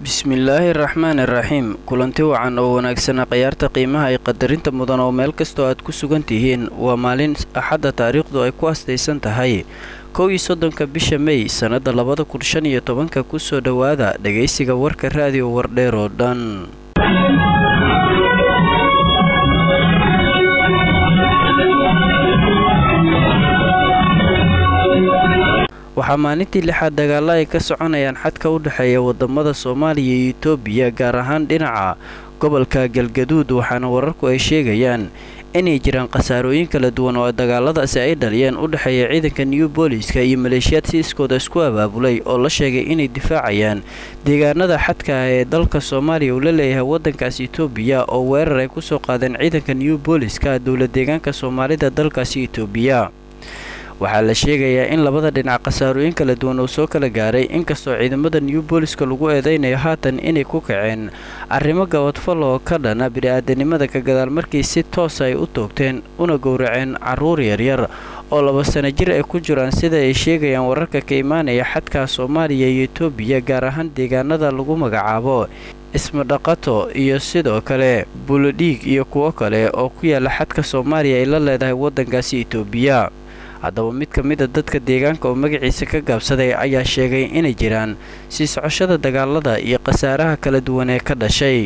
Bismillahirrahmanirrahiim. Kulanti wacan oo wanaagsan qiyaarta qiimaha ay qadarinta mudan oo meel kasta aad ku sugan tihiin. Waa maalin Axad taariikhdu ay ku astaysan tahay 31 bisha May sanada 2015 ku soo dhawaada dhageysiga warka raadiyo Wardheer oo dhan. waxaa maalintii lixaad dagaalo ay ka soconayaan xadka u dhaxeeya wadamada Soomaaliya iyo Itoobiya gaar ahaan dhinaca gobolka Galgaduud waxaana wararku ay sheegayaan inay jiraan qasaarooyin kala duwan oo dagaaladaasi ay dhaliyeen u dhaxeeya ciidanka New Booliska iyo maleeshiyad siiskooda isku abaabulay oo la sheegay inay difaacayaan deegaanada xadka ee dalka Soomaaliya uu la leeyahay wadankaas Itoobiya oo weerar ay ku soo qaadeen ciidanka New Booliska dawlad deegaanka Soomaalida dalkaasi Itoobiya. waxaa la sheegayaa in labada dhinac qasaarooyin kala duwan oo soo kala gaaray inkastoo ciidamada New Booliska lagu eedeynayo haatan inay ku kaceen arrimo gabadfal oo ka dhana bini'aadanimada ka gadaal markii si toos ay u toogteen una gowraceen carruur yaryar oo 2 sano jir ay ku jiraan sida ay sheegayaan wararka ka imaanaya xadka Soomaaliya iyo Itoobiya gaar ahaan deegaanada lagu magacaabo Isma-dhaqato iyo sidoo kale Buulodhiig iyo kuwo kale oo ku yaala xadka Soomaaliya ay la leedahay wadankaasi Itoobiya. haddaba mid ka mid ah dadka deegaanka oo magaciisa ka gaabsaday ayaa sheegay inay jiraan sii socoshada dagaalada iyo qasaaraha kala duwan ee ka dhashay.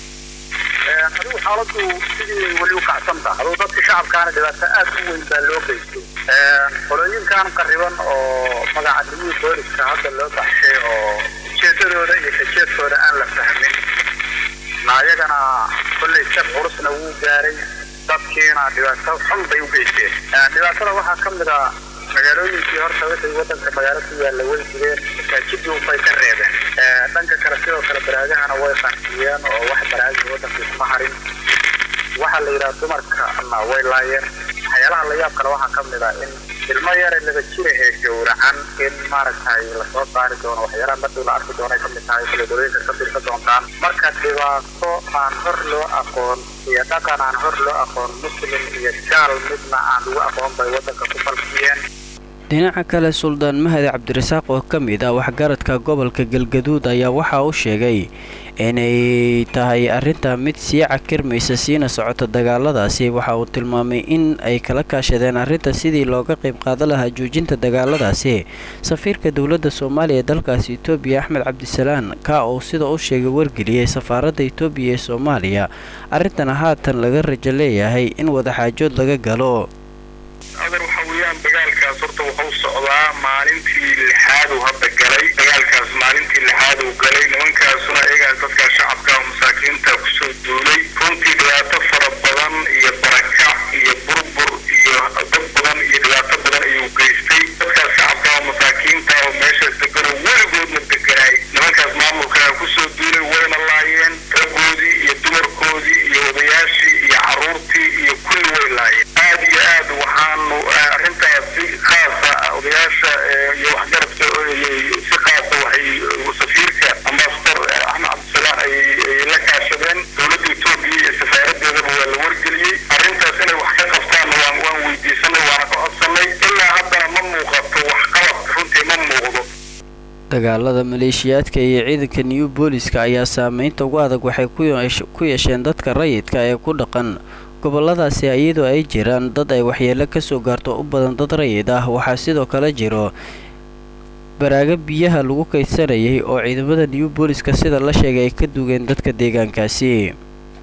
adigu xaaladu sidii wali u kacsan tahay dadka shacabkaana dhibaato aad u weyn baa loo geystay qolooyinkan qariban oo magaca New Booliska hadda loo baxshay oo jeedadooda iyo kajeedkooda aan la fahmin naayagana kullay sab urusna wuu gaaray dadkeena dhibaato xun bay u geysteen dhibaatada waxaa ka mid ah magaalooyinkii horta waxay wadanka magaalada ku yaala way jireen masaajiddu bay ka reebeen dhanka kale sidoo kale baraagahana way qanciyeen oo wax baraagi wadanka kuma harin waxa la yiraahdo dumarka ama way laayeen waxyaalaha la yaab kale waxaa ka mid ah in ilmo yar laga jiray ee gowracan in maaragtay la soo saari doono waxyaalaha markii la arki doono ka mid tahay kala ka tirka doontaan marka dhibaato aan hor loo aqoon iyo dhaqan aan hor loo aqoon muslim iyo gaal midna aan lagu aqoon bay wadanka ku falkiyeen. dhinaca kale Suldaan Mahdi Cabdirasaaq oo ka mid ah waxgaradka gobolka Galgaduud ayaa waxa uu sheegay inay tahay arrinta mid sii cakirmaysa siina socota dagaaladaasi. waxa uu tilmaamay in ay kala kaashadeen arrinta sidii looga qayb qaadan lahaa joojinta dagaaladaasi safiirka dawladda Soomaaliya ee dalkaasi Itoobiya Axmed Cabdisalaan ka oo sida uu sheegay wargeliyay safaaradda Itoobiya ee Soomaaliya arrintana haatan laga rajo leeyahay in wada xaajood laga galo. dagaalkaas horta wuxuu socdaa maalintii lixaad uu hadda galay dagaalkaas maalintii lixaad uu galay nimankaasuna iyagaa dadka shacabka oo masaakiinta ku soo duulay runtii dhibaato fara badan iyo barakac iyo burbur iyo dad badan iyo dhibaato badan ayuu geystay dadka shacabka oo masaakiinta oo meesha degan weligoodna deganay nimankaas maamulka ku soo duulay wayna laayeen raggoodii iyo dumarkoodii iyo odayaashii iyo carruurtii iyo kulli way laayeen aad iyo aad waxaanu arrintaasi khaasa odayaasha iyo waxgaradka si khaasa waxay safiirka ambassador Axmed Cabdisalaan ay la kaashadeen dawladda Itoobiya iyo safaaraddeedaba waa la wargeliyey arrintaas inay wax ka qabtaan waan weydiisanay waana ka codsanay ilaa haddana ma muuqato wax qalab runtii ma muuqdo. dagaalada maleeshiyaadka iyo ciidanka New Booliska ayaa saameynta ugu adag waxay ku yeesheen dadka rayidka ee ku dhaqan goboladaasi iyadoo ay jiraan dad ay waxyeelo ka soo gaarto u badan dad rayid ah. waxaa sidoo kale jiro baraaga biyaha lagu kaydsanayay oo ciidamada New Booliska sida la sheegay ay ka duugeen dadka deegaankaasi.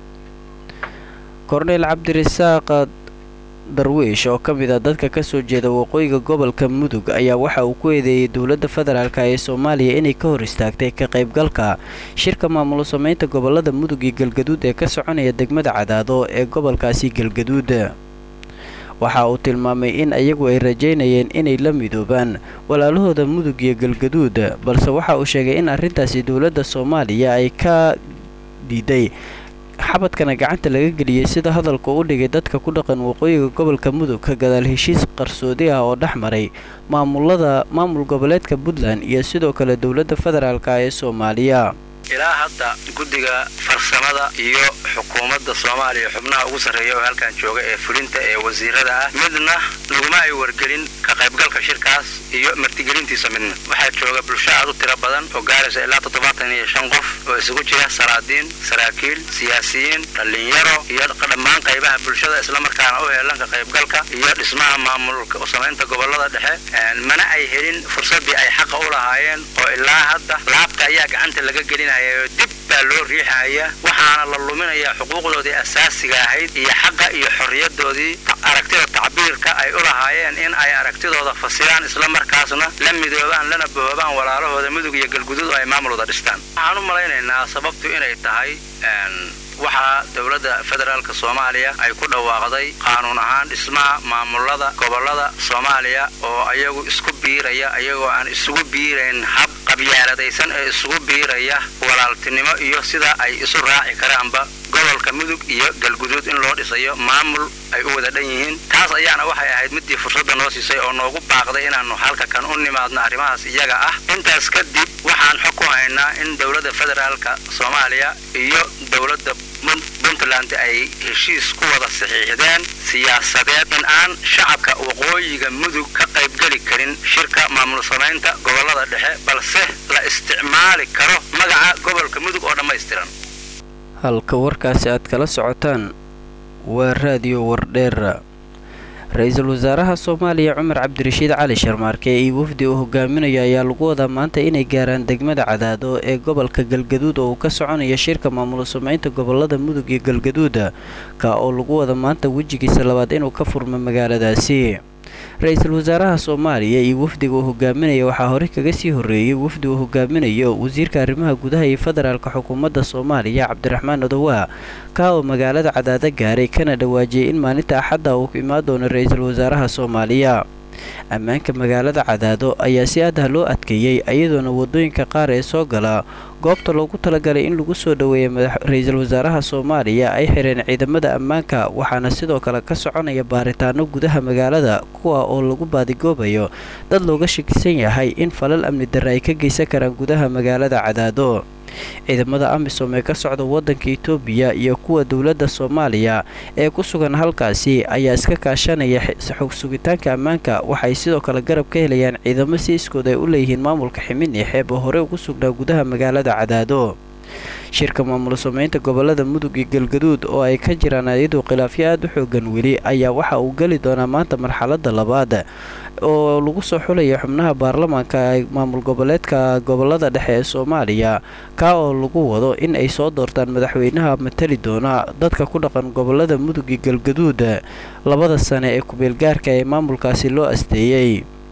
Korneyl Cabdirasaaq Darwiish oo ka mid ah dadka ka soo jeeda waqooyiga gobolka Mudug ayaa waxa uu ku eedeeyay dawladda federaalka ee Soomaaliya inay ka hor istaagtay ka qaybgalka shirka maamul sameynta gobolada Mudug iyo Galgaduud ee ka soconaya degmada Cadaado ee gobolkaasi Galgaduud. waxa uu tilmaamay in ayagu ay rajeynayeen inay la midoobaan walaalahooda Mudug iyo Galgaduud balse waxa uu sheegay in arrintaasi dawladda Soomaaliya ay ka diiday xabadkana gacanta laga geliyay sida hadalka u dhigay dadka ku dhaqan waqooyiga gobolka Mudug ka gadaal heshiis qarsoodi ah oo dhaxmaray maamul goboleedka Puntland iyo sidoo kale dawladda federaalka ee Soomaaliya. ilaa hadda guddiga farsamada iyo xukuumadda Soomaaliya xubnaha ugu sareeya oo halkan jooga ee fulinta ee wasiirada ah midna laguma ay wargelin ka qaybgalka shirkaas iyo martigelintiisa midna waxaa jooga bulsho aad u tiro badan oo gaaraysa ilaa 75 qof oo isugu jira salaadiin saraakiil siyaasiyiin dhalinyaro iyo dhammaan qaybaha bulshada isla markaana u heelan ka qaybgalka iyo dhismaha maamulka oo sameynta gobolada dhexe mana ay helin fursadii ay xaq u lahaayeen oo ilaa hadda laabta ayaa gacanta laga gelinayo dib baa loo riixaya waxaana la luminayaa xuquuqdoodii asaasiga ahayd iyo xaqa iyo xorriyadoodii aragtida tacbiirka ay u lahaayeen in ay aragtidooda fasiraan isla markaasna la midoobaan lana boobaan walaalahooda mudug iyo galgudud ay maamulada dhistaan waxaan u malaynaynaa sababtu inay tahay waxa dawladda federaalka Soomaaliya ay ku dhawaaqday qaanuun ahaan dhismaha maamulada gobolada Soomaaliya oo ayagu isku biiraya ayagoo aan isugu biirayn hab qabyaaladaysan ee isugu biiraya walaaltinimo iyo sida ay isu raaci karaanba gobolka mudug iyo galgudud in loo dhisayo maamul ay u wada dhan yihiin taas ayaana waxay ahayd midii fursadda noo siisay oo noogu baaqday inaanu halka kan u nimaadno arrimahaas iyaga ah intaas kadib waxaan xog ku haynaa in dawladda federaalka Soomaaliya iyo dawladda Puntland ay heshiis ku wada saxiixdeen siyaasadeed in aan shacabka waqooyiga mudug ka qayb gali karin shirka maamul sameynta gobolada dhexe balse la isticmaali karo magaca gobolka mudug oo dhameystiran halka warkaasi aad kala socotaan waa raadiyo wardheer ra-iisul wasaaraha Soomaaliya Cumar Cabdirashiid Cali Sharmaarke iyo wafdi uu hogaaminayo ayaa lagu wadaa maanta inay gaaraan degmada Cadaado ee gobolka Galgaduud oo ka soconaya shirka maamul sameynta gobolada mudug iyo Galgaduud ka oo lagu wada maanta wajigiisa labaad inuu ka furmo magaaladaasi ra-iisul wasaaraha Soomaaliya iyo wafdiga uu hogaaminayo waxaa hore kaga sii horeeyay wafdi uu hogaaminayo wasiirka arrimaha gudaha ee federaalka xukuumadda Soomaaliya Cabdiraxmaan Odowa ka oo magaalada Cadaado gaaray kana dhawaajiyay in maalinta Axadda uu imaan doono ra-iisul wasaaraha Soomaaliya ammaanka magaalada Cadaado ayaa si aad ah loo adkeeyay iyadoona wadooyinka qaar ee soo gala goobta loogu talagalay in lagu soo dhaweeyo ra-iisul wasaaraha Soomaaliya ay xireen ciidamada ammaanka waxaana sidoo kale ka soconaya baaritaano gudaha magaalada kuwa oo lagu baadigoobayo dad looga shakisan yahay in falal amni darro ay ka geysan karaan gudaha magaalada Cadaado ciidamada AMISOM ee ka socda wadanka Itoobiya iyo kuwa dawladda Soomaaliya ee ku sugan halkaasi ayaa iska kaashanaya xog sugitaanka ammaanka waxay sidoo kale garab ka helayaan ciidamo si iskood ay u leeyihiin maamulka Ximin iyo Xeeb oo hore ugu sugnaa gudaha magaalada Cadaado shirka maamul sameynta gobolada mudug iyo galgaduud oo ay ka jiraan iyadoo khilaafyo aad u xoogan weli ayaa waxa uu gali doonaa maanta marxaladda labaad oo lagu soo xulayo xubnaha baarlamaanka ee maamul goboleedka gobolada dhexe ee Soomaaliya ka oo lagu wado in ay soo doortaan madaxweynaha matali doona dadka ku dhaqan gobolada mudug iyo galgaduud labada sano ee ku beelgaarka ee maamulkaasi loo asteeyay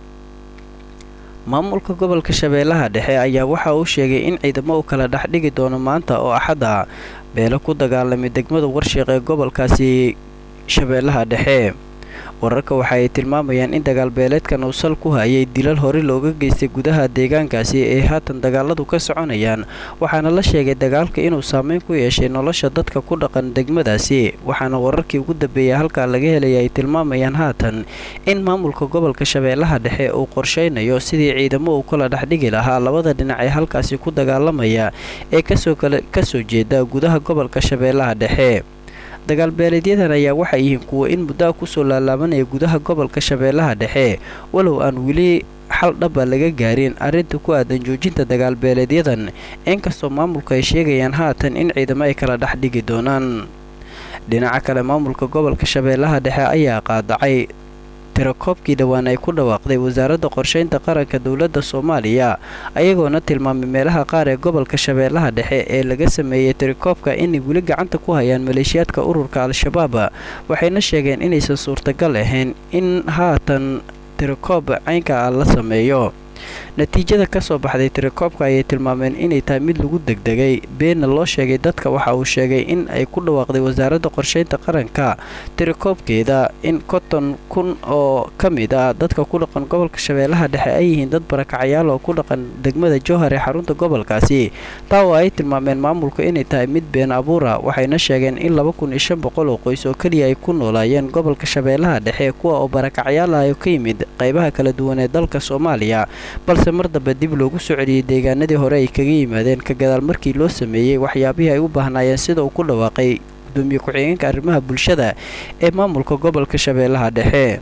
maamulka gobolka Shabeellaha Dhexe ayaa waxa uu sheegay in ciidamo uu kala dhaxdhigi doono maanta oo Axadda beelo ku dagaalamay degmada Warshiiq ee gobolkaasi Shabeellaha Dhexe wararka waxa ay tilmaamayaan in dagaal beeleedkan uu sal ku hayay dilal hore looga geystay gudaha deegaankaasi ee haatan dagaaladu ka soconayaan waxaana la sheegay dagaalka inuu saameyn ku yeeshay nolosha dadka ku dhaqan degmadaasi waxaana wararkii ugu dambeeyay halka laga helay ay tilmaamayaan haatan in maamulka gobolka Shabeellaha Dhexe uu qorsheynayo sidii ciidamo uu kala dhaxdhigi lahaa labada dhinac ee halkaasi ku dagaalamaya ee kasoo jeeda gudaha gobolka Shabeellaha Dhexe dagaal beeleedyadan ayaa waxay yihiin kuwa in muddo ku soo laalaabanaya gudaha gobolka Shabeellaha Dhexe walow aan wili xal dhab laga gaarin arinta ku aadan joojinta dagaal beeleedyadan inkastoo maamulka ay sheegayaan haatan in ciidamo ay kala dhaxdhigi doonaan dhinaca kale maamulka gobolka Shabeellaha Dhexe ayaa qaadacay tirakoobkii dhawaan ay ku dhawaaqday wasaaradda qorsheynta qaranka dawladda Soomaaliya ayagoona tilmaamay meelaha qaar ee gobolka Shabeellaha Dhexe ee laga sameeyay tirakoobka in wili gacanta ku hayaan maleeshiyaadka ururka Al-Shabaab waxayna sheegeen inaysan suurtagal ahayn in haatan tirakoob caynka la sameeyo natiijada ka soo baxday tirakoobka ayay tilmaameen inay tahay mid lagu degdegay beena loo sheegay dadka waxa uu sheegay in ay ku dhawaaqday wasaaradda qorsheynta qaranka tirakoobkeeda in 50,000 oo kamid ah dadka ku dhaqan gobolka Shabeellaha Dhexe ay yihiin dad barakacayaal oo ku dhaqan degmada Jowhar ee xarunta gobolkaasi taa oo ay tilmaameen maamulka inay tahay mid been abuura waxayna sheegeen in 2,500 oo qoys oo kaliya ay ku noolaayeen gobolka Shabeellaha Dhexe kuwa oo barakacayaal ah oo ka yimid qaybaha kala duwan ee dalka Soomaaliya balse mar dambe dib loogu soo celiyey deegaanadii hore ay kaga yimaadeen ka gadaal markii loo sameeyey waxyaabihii ay u baahnaayeen sida uu ku dhawaaqay gudoomiye ku-xigeenka arrimaha bulshada ee maamulka gobolka Shabeellaha Dhexe.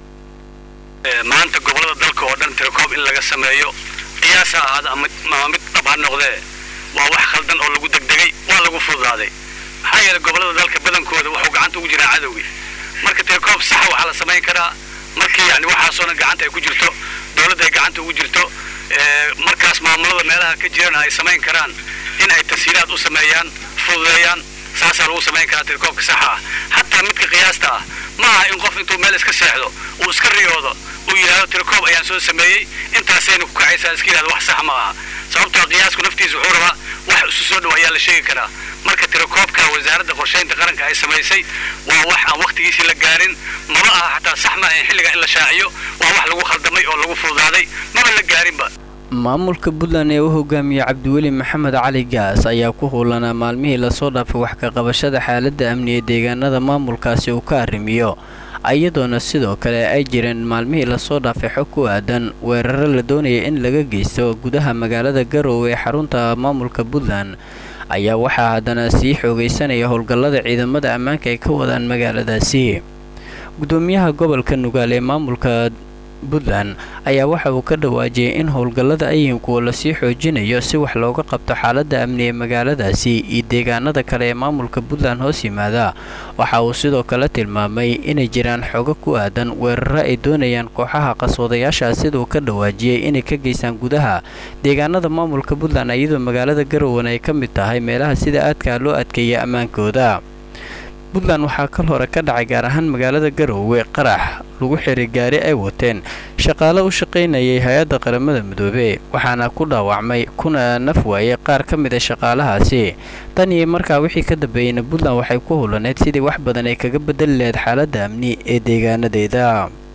maanta gobolada dalka oo dhan tirakoob in laga sameeyo qiyaas ahaad ama mid dhabaan noqdee waa wax khaldan oo lagu degdegay waa lagu fududaaday maxaa yeelay gobolada dalka badankooda wuxuu gacanta ugu jiraa cadowgii marka tirakoob sax waxaa la samayn karaa markii yani waxaasoo dhan gacanta ay ku jirto dowladda ay gacanta ugu jirto markaas maamulada meelaha ka jirana ay samayn karaan in ay tashiilaad u sameeyaan fududeeyaan saasaa lagu samayn karaa tilakoobka saxa ah hataa midka qiyaasta ah ma aha in qof intuu meel iska seexdo uu iska riyoodo uu yidhaahdo tilakoob ayaan soo sameeyey intaasayna ku kacaysaa iska yidhahdo wax sax ma aha sababtoo qiyaasku naftiisa wuxuu rabaa wax isu soo dhow ayaa la sheegi karaa marka tilakoobka wasaaradda qorshaynta qaranka ay samaysay waa wax aan waqtigiisii la gaarin maba aha xataa sax ma ahayn xilliga in la shaaciyo waa wax lagu khaldamay oo lagu fududaaday maba la gaarinba. maamulka Puntland ee uu hogaamiyo Cabdiweli Maxamed Cali Gaas ayaa ku howlanaa maalmihii la soo dhaafay wax ka qabashada xaaladda amni ee deegaanada maamulkaasi uu ka arrimiyo ayadoona sidoo kale ay jireen maalmihii la soo dhaafay xog ku aadan weeraro la doonayay in laga geysto gudaha magaalada Garowe ee xarunta maamulka Puntland ayaa waxaa haddana sii xoogaysanaya howlgallada ciidamada ammaanka ay ka wadaan magaaladaasi. gudoomiyaha gobolka Nugaal ee maamulka Puntland ayaa waxa uu ka dhawaajiyay in howlgallada ay yihiin kuwa la sii xoojinayo si wax looga qabto xaaladda amni ee magaaladaasi iyo deegaanada kale ee maamulka Puntland hoos yimaada. waxa uu sidoo kale tilmaamay inay jiraan xogo ku aadan weeraro ay doonayaan kooxaha qaswadayaasha sidoo ka dhawaajiyay inay ka geystaan gudaha deegaanada maamulka Puntland iyadoo magaalada Garowe ay ka mid tahay meelaha sida aadka loo adkeeyay ammaankooda. Puntland waxaa kal hore ka dhacay gaar ahaan magaalada Garowe qarax lagu xiray gaari ay wateen shaqaale u shaqaynayay hay'adda qaramada midoobay waxaana ku dhaawacmay kuna naf waayay qaar ka mid ah shaqaalahaasi. tan iyo markaa wixii ka dambeeyay Puntland waxay ku hulaneed sidii wax badan ay kaga bedeli lahayd xaaladda amni ee deegaanadeeda.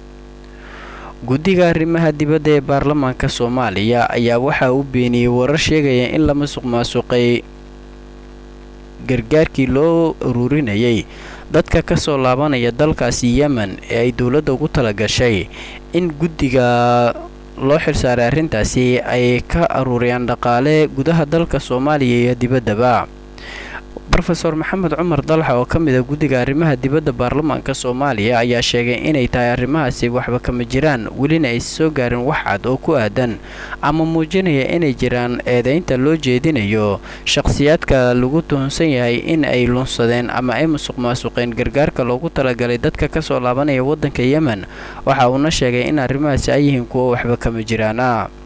guddiga arrimaha dibadda ee baarlamaanka Soomaaliya ayaa waxa uu beeniyay warar sheegaya in la musuqmaasuqay gargaarkii loo ururinayay dadka ka soo laabanaya dalkaasi Yemen ee ay dawladda ugu tala gashay in guddiga loo xilsaaray arrintaasi ay ka ururiyaan dhaqaale gudaha dalka Soomaaliya iyo dibaddaba. Professor Maxamed Cumar Dalxa oo ka mid ah guddiga arrimaha dibadda baarlamaanka Soomaaliya ayaa sheegay inay tahay arrimahaasi waxba kama jiraan welina ay soo gaarin wax cad oo ku aadan ama muujinaya inay jiraan eedaynta loo jeedinayo shakhsiyaadka lagu tuhunsan yahay in ay lunsadeen ama ay musuqmaasuqeen gargaarka loogu talagalay dadka ka soo laabanaya waddanka Yemen. waxa uuna sheegay in arrimahaasi ay yihiin kuwo waxba kama jiraan.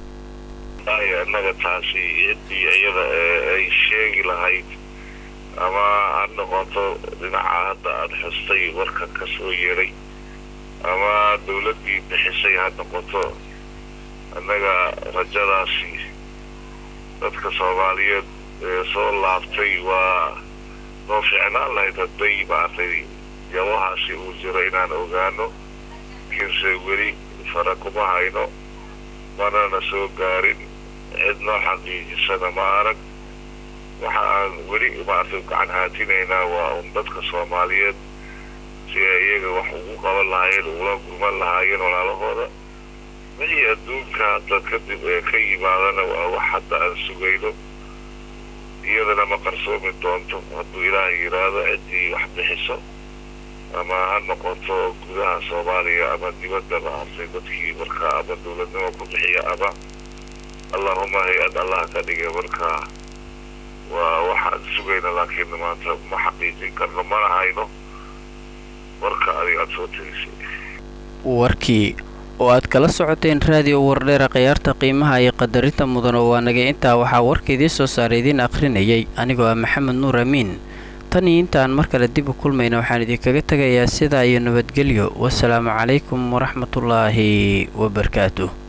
ama aan noqoto dhinaca hadda aad xustay warka ka soo yeeray ama dawladdii bixisay ha noqoto annaga rajadaasi dadka Soomaaliyeed ee soo laabtay waa noo fiicnaan lahayd hadday maartay yawahaasi uu jiro inaan ogaano kinse weli fara kuma hayno manana soo gaarin cidnoo xaqiijisana ma arag waxaan weli maartay gacan haatinaynaa waa dadka Soomaaliyeed si ay iyaga wax ugu qaban lahaayeen ula gurman lahaayeen walaalahooda wixii adduunka hadda kadib ee ka yimaadana waa wax hadda aan sugayno iyadana ma qarsoomi doonto hadduu ilaahay yidhaahdo ciddii wax bixiso ama ha noqoto gudaha Soomaaliya ama dibadda maartay dadkii markaa ama dawladnimo ku bixiya ama allahuma hay-ad allah ka dhiga markaa waxaan sugayna laakiin maanta ma xaqiijin karno mana hayno warka adiga aad soo tirisay. warkii oo aad kala socoteen raadiyo wardheera khiyaarta qiimaha iyo qadarinta mudan oo waanagay intaa waxaa warka idiin soo saaray idiin akhrinayay anigoo ah Maxamed Nuur Amiin. tan iyo intaan mar kale dib u kulmayna waxaan idinkaga tagayaa sidaa iyo nabadgelyo. wassalaamu calaykum waraxmatullaahi wabarakaatuh.